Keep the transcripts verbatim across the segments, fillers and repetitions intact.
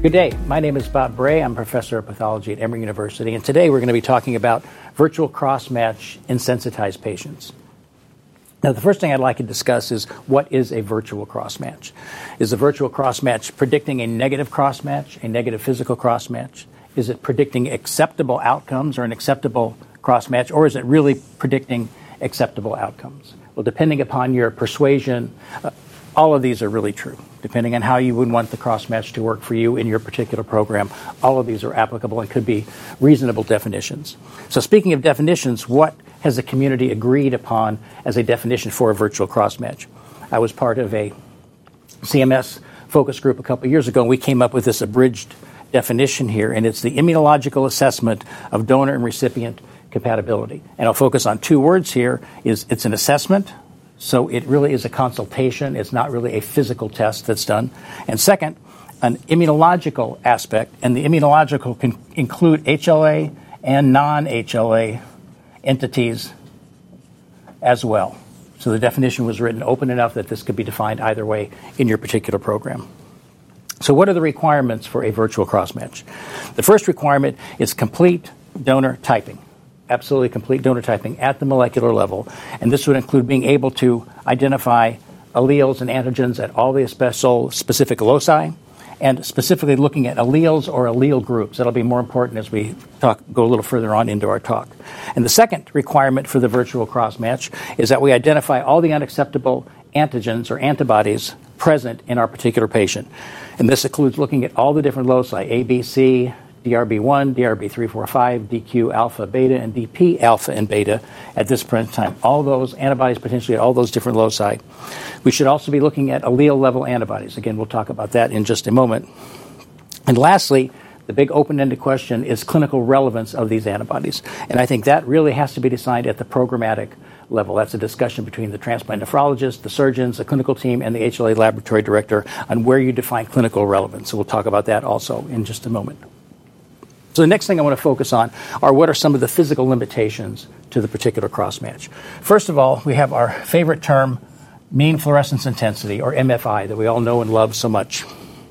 Good day. My name is Bob Bray. I'm professor of pathology at Emory University, and today we're going to be talking about virtual cross-match in sensitized patients. Now, the first thing I'd like to discuss is what is a virtual cross-match? Is a virtual cross-match predicting a negative cross-match, a negative physical cross-match? Is it predicting acceptable outcomes or an acceptable cross-match, or is it really predicting acceptable outcomes? Well, depending upon your persuasion, uh, all of these are really true. Depending on how you would want the cross-match to work for you in your particular program, all of these are applicable and could be reasonable definitions. So speaking of definitions, what has the community agreed upon as a definition for a virtual cross-match? I was part of a C M S focus group a couple years ago, and we came up with this abridged definition here, and it's the immunological assessment of donor and recipient compatibility. And I'll focus on two words here. Is it's an assessment. So it really is a consultation. It's not really a physical test that's done. And second, an immunological aspect. And the immunological can include H L A and non-H L A entities as well. So the definition was written open enough that this could be defined either way in your particular program. So what are the requirements for a virtual cross-match? The first requirement is complete donor typing. Absolutely complete donor typing at the molecular level. And this would include being able to identify alleles and antigens at all the specific loci, and specifically looking at alleles or allele groups. That'll be more important as we talk, go a little further on into our talk. And the second requirement for the virtual cross-match is that we identify all the unacceptable antigens or antibodies present in our particular patient. And this includes looking at all the different loci, A, B, C, D R B one, D R B three four five, D Q alpha, beta, and D P alpha and beta at this present time. All those antibodies potentially at all those different loci. We should also be looking at allele level antibodies. Again, we'll talk about that in just a moment. And lastly, the big open-ended question is clinical relevance of these antibodies. And I think that really has to be decided at the programmatic level. That's a discussion between the transplant nephrologist, the surgeons, the clinical team, and the H L A laboratory director on where you define clinical relevance. So we'll talk about that also in just a moment. So the next thing I want to focus on are what are some of the physical limitations to the particular cross-match. First of all, we have our favorite term, mean fluorescence intensity, or M F I, that we all know and love so much.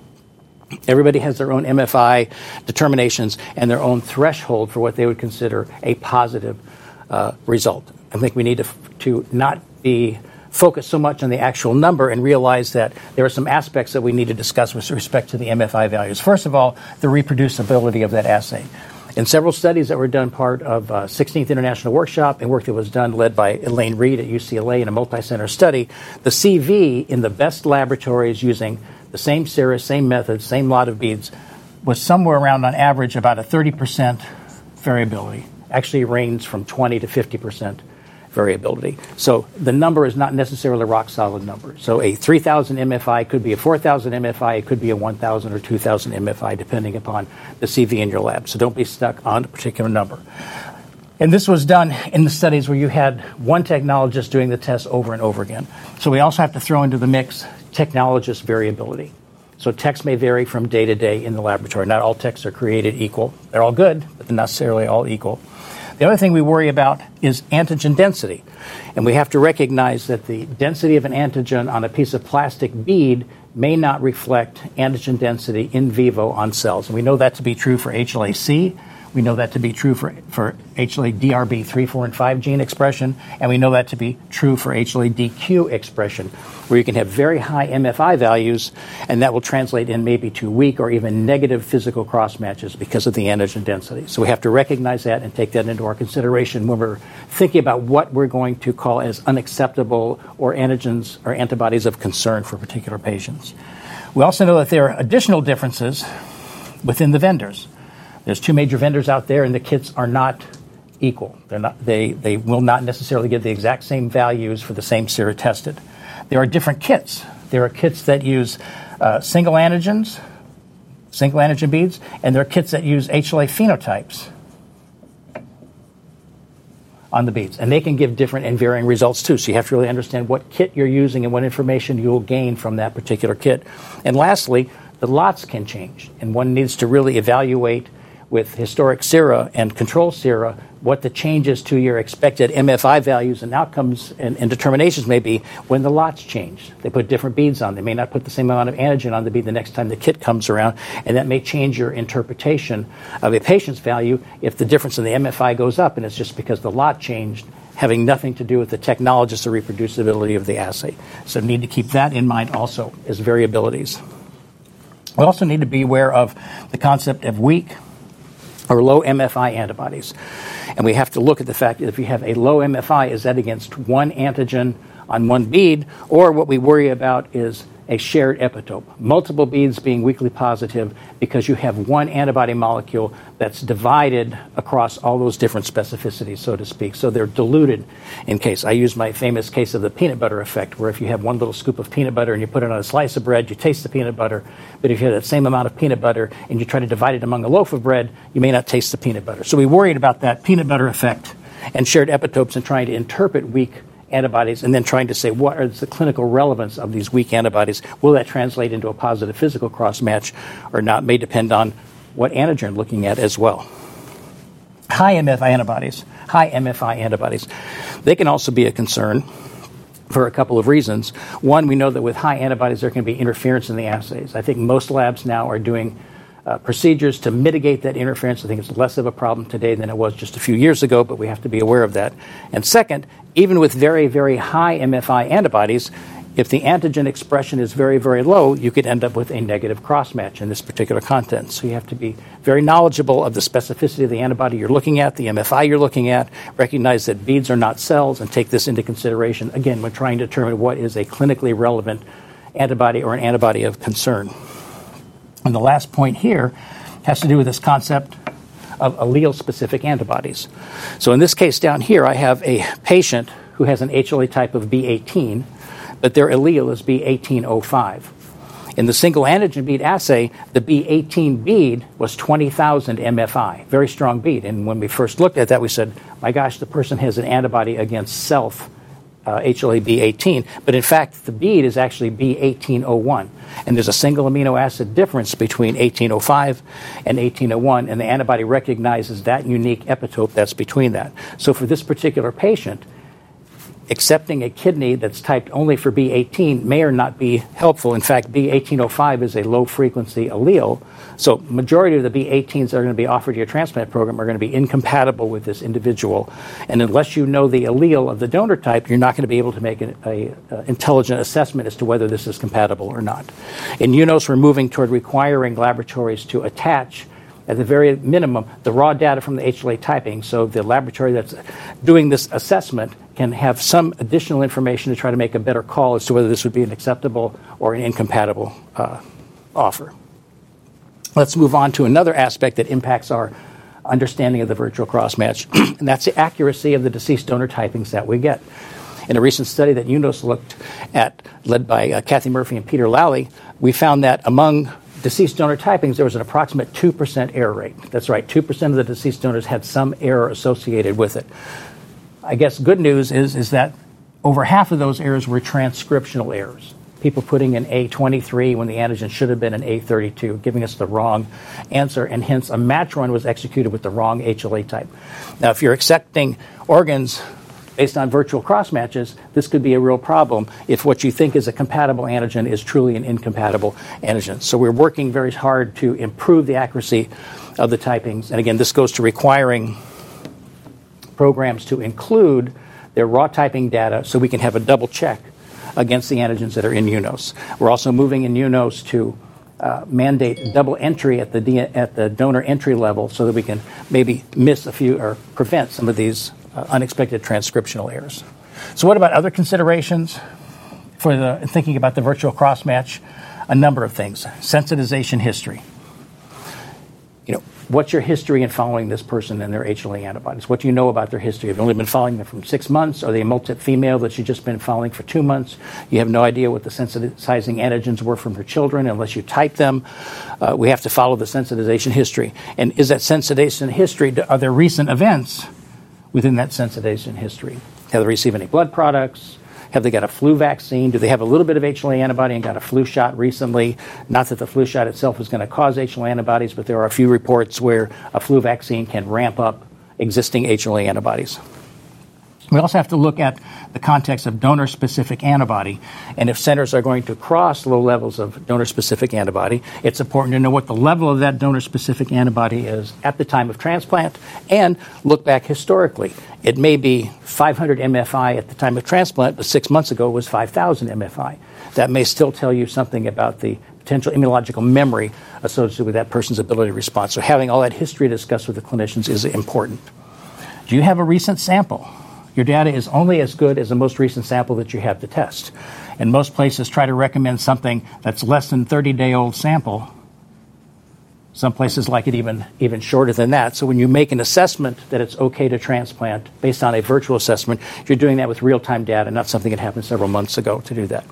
Everybody has their own M F I determinations and their own threshold for what they would consider a positive uh, result. I think we need to, to not be focus so much on the actual number and realize that there are some aspects that we need to discuss with respect to the M F I values. First of all, the reproducibility of that assay. In several studies that were done part of uh, sixteenth International Workshop and work that was done led by Elaine Reed at U C L A in a multi-center study, the C V in the best laboratories using the same sera, same method, same lot of beads was somewhere around on average about a thirty percent variability. Actually ranged from twenty to fifty percent. Variability. So the number is not necessarily a rock-solid number. So a three thousand M F I could be a four thousand M F I, it could be a one thousand or two thousand M F I, depending upon the C V in your lab. So don't be stuck on a particular number. And this was done in the studies where you had one technologist doing the test over and over again. So we also have to throw into the mix technologist variability. So techs may vary from day to day in the laboratory. Not all techs are created equal. They're all good, but they're not necessarily all equal. The other thing we worry about is antigen density. And we have to recognize that the density of an antigen on a piece of plastic bead may not reflect antigen density in vivo on cells. And we know that to be true for H L A C. We know that to be true for, for H L A D R B three, four, and five gene expression. And we know that to be true for H L A D Q expression, where you can have very high M F I values, and that will translate in maybe to weak or even negative physical cross-matches because of the antigen density. So we have to recognize that and take that into our consideration when we're thinking about what we're going to call as unacceptable or antigens or antibodies of concern for particular patients. We also know that there are additional differences within the vendors. There's two major vendors out there, and the kits are not equal. They're not, they, they will not necessarily give the exact same values for the same sera tested. There are different kits. There are kits that use uh, single antigens, single antigen beads, and there are kits that use H L A phenotypes on the beads. And they can give different and varying results too. So you have to really understand what kit you're using and what information you'll gain from that particular kit. And lastly, the lots can change, and one needs to really evaluate with historic sera and control sera what the changes to your expected M F I values and outcomes and, and determinations may be when the lots change. They put different beads on. They may not put the same amount of antigen on the bead the next time the kit comes around, and that may change your interpretation of a patient's value if the difference in the M F I goes up, and it's just because the lot changed, having nothing to do with the technologist or reproducibility of the assay. So need to keep that in mind also as variabilities. We also need to be aware of the concept of weak or low M F I antibodies. And we have to look at the fact that if you have a low M F I, is that against one antigen on one bead, or what we worry about is a shared epitope, multiple beads being weakly positive because you have one antibody molecule that's divided across all those different specificities, so to speak. So they're diluted in case. I use my famous case of the peanut butter effect, where if you have one little scoop of peanut butter and you put it on a slice of bread, you taste the peanut butter. But if you have that same amount of peanut butter and you try to divide it among a loaf of bread, you may not taste the peanut butter. So we worried about that peanut butter effect and shared epitopes and trying to interpret weak antibodies, and then trying to say what is the clinical relevance of these weak antibodies. Will that translate into a positive physical cross-match or not may depend on what antigen you're looking at as well. High M F I antibodies, high M F I antibodies, they can also be a concern for a couple of reasons. One, we know that with high antibodies there can be interference in the assays. I think most labs now are doing Uh, procedures to mitigate that interference. I think it's less of a problem today than it was just a few years ago, but we have to be aware of that. And second, even with very, very high M F I antibodies, if the antigen expression is very, very low, you could end up with a negative cross-match in this particular content. So you have to be very knowledgeable of the specificity of the antibody you're looking at, the M F I you're looking at, recognize that beads are not cells, and take this into consideration, again, when trying to determine what is a clinically relevant antibody or an antibody of concern. And the last point here has to do with this concept of allele-specific antibodies. So in this case down here, I have a patient who has an H L A type of B eighteen, but their allele is B eighteen oh five. In the single antigen bead assay, the B eighteen bead was twenty thousand M F I, very strong bead. And when we first looked at that, we said, my gosh, the person has an antibody against self Uh, H L A B eighteen, but in fact the bead is actually B eighteen oh one, and there's a single amino acid difference between eighteen oh five and eighteen oh one, and the antibody recognizes that unique epitope that's between that. So for this particular patient, accepting a kidney that's typed only for B eighteen may or not be helpful. In fact, B eighteen oh five is a low-frequency allele, so majority of the B eighteens that are going to be offered to your transplant program are going to be incompatible with this individual. And unless you know the allele of the donor type, you're not going to be able to make an a, a intelligent assessment as to whether this is compatible or not. In UNOS, we're moving toward requiring laboratories to attach, at the very minimum, the raw data from the H L A typing, so the laboratory that's doing this assessment can have some additional information to try to make a better call as to whether this would be an acceptable or an incompatible uh, offer. Let's move on to another aspect that impacts our understanding of the virtual cross-match, and that's the accuracy of the deceased donor typings that we get. In a recent study that UNOS looked at, led by uh, Kathy Murphy and Peter Lally, we found that among deceased donor typings, there was an approximate two percent error rate. That's right, two percent of the deceased donors had some error associated with it. I guess good news is, is that over half of those errors were transcriptional errors. People putting in A twenty-three when the antigen should have been an A thirty-two, giving us the wrong answer, and hence a match run was executed with the wrong H L A type. Now, if you're accepting organs based on virtual cross-matches, this could be a real problem if what you think is a compatible antigen is truly an incompatible antigen. So we're working very hard to improve the accuracy of the typings. And again, this goes to requiring programs to include their raw typing data so we can have a double check against the antigens that are in UNOS. We're also moving in UNOS to uh, mandate double entry at the D- at the donor entry level so that we can maybe miss a few or prevent some of these uh, unexpected transcriptional errors. So what about other considerations for the thinking about the virtual cross-match? A number of things. Sensitization history. You know, what's your history in following this person and their H L A antibodies? What do you know about their history? Have you only been following them from six months? Are they a multi female that you've just been following for two months? You have no idea what the sensitizing antigens were from her children unless you type them. Uh, we have to follow the sensitization history. And is that sensitization history, are there recent events within that sensitization history? Have they received any blood products? Have they got a flu vaccine? Do they have a little bit of H L A antibody and got a flu shot recently? Not that the flu shot itself is going to cause H L A antibodies, but there are a few reports where a flu vaccine can ramp up existing H L A antibodies. We also have to look at the context of donor-specific antibody. And if centers are going to cross low levels of donor-specific antibody, it's important to know what the level of that donor-specific antibody is at the time of transplant and look back historically. It may be five hundred M F I at the time of transplant, but six months ago it was five thousand M F I. That may still tell you something about the potential immunological memory associated with that person's ability to respond. So having all that history discussed with the clinicians is important. Do you have a recent sample? Your data is only as good as the most recent sample that you have to test. And most places try to recommend something that's less than thirty-day-old sample. Some places like it even, even shorter than that. So when you make an assessment that it's okay to transplant based on a virtual assessment, you're doing that with real-time data, not something that happened several months ago to do that.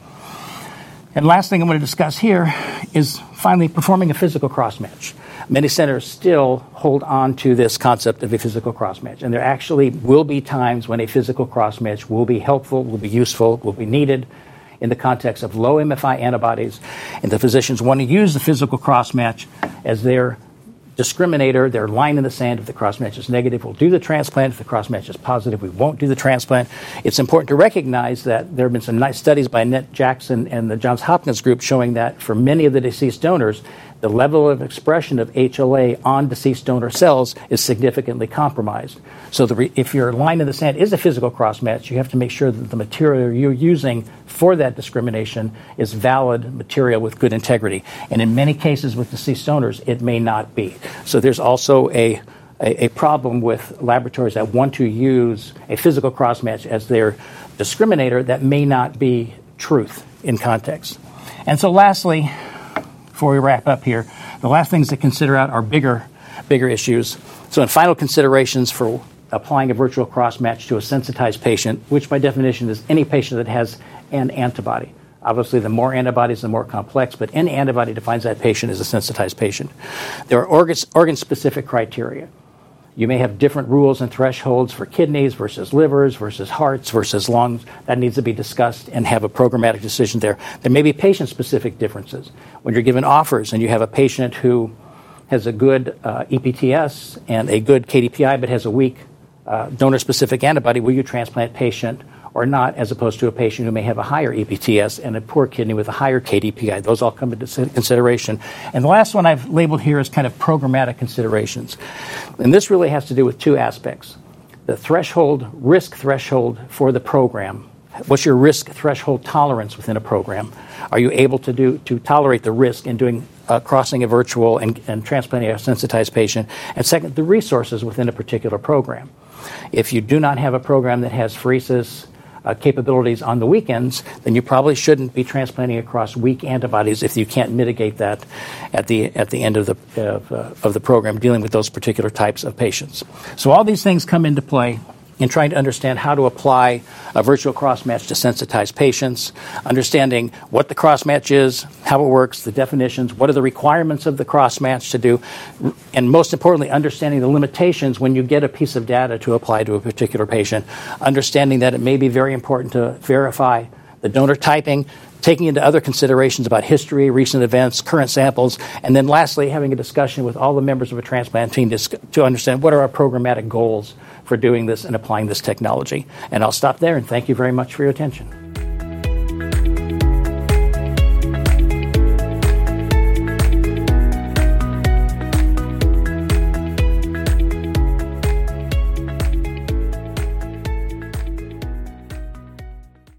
And last thing I'm going to discuss here is finally performing a physical cross-match. Many centers still hold on to this concept of a physical cross-match, and there actually will be times when a physical cross-match will be helpful, will be useful, will be needed in the context of low M F I antibodies, and the physicians want to use the physical cross-match as their discriminator, their line in the sand. If the cross-match is negative, we'll do the transplant. If the cross-match is positive, we won't do the transplant. It's important to recognize that there have been some nice studies by Annette Jackson and the Johns Hopkins group showing that for many of the deceased donors, the level of expression of H L A on deceased donor cells is significantly compromised. So the re- if your line in the sand is a physical cross-match, you have to make sure that the material you're using for that discrimination is valid material with good integrity. And in many cases with deceased donors, it may not be. So there's also a, a, a problem with laboratories that want to use a physical cross-match as their discriminator that may not be truth in context. And so lastly, before we wrap up here, the last things to consider out are bigger, bigger issues. So in final considerations for applying a virtual cross-match to a sensitized patient, which by definition is any patient that has an antibody. Obviously, the more antibodies, the more complex, but any antibody defines that patient as a sensitized patient. There are organ, organ-specific criteria. You may have different rules and thresholds for kidneys versus livers versus hearts versus lungs. That needs to be discussed and have a programmatic decision there. There may be patient-specific differences. When you're given offers and you have a patient who has a good uh, E P T S and a good K D P I but has a weak uh, donor-specific antibody, will you transplant patient or not, as opposed to a patient who may have a higher E P T S and a poor kidney with a higher K D P I. Those all come into consideration. And the last one I've labeled here is kind of programmatic considerations. And this really has to do with two aspects. The threshold, risk threshold for the program. What's your risk threshold tolerance within a program? Are you able to do to tolerate the risk in doing uh, crossing a virtual and, and transplanting a sensitized patient? And second, the resources within a particular program. If you do not have a program that has pheresis Uh, capabilities on the weekends, then you probably shouldn't be transplanting across weak antibodies if you can't mitigate that at the at the end of the of, uh, of the program dealing with those particular types of patients. So all these things come into play in trying to understand how to apply a virtual cross-match to sensitized patients, understanding what the cross-match is, how it works, the definitions, what are the requirements of the cross-match to do, and most importantly, understanding the limitations when you get a piece of data to apply to a particular patient, understanding that it may be very important to verify the donor typing, taking into other considerations about history, recent events, current samples, and then lastly, having a discussion with all the members of a transplant team to, to understand what are our programmatic goals for doing this and applying this technology. And I'll stop there and thank you very much for your attention.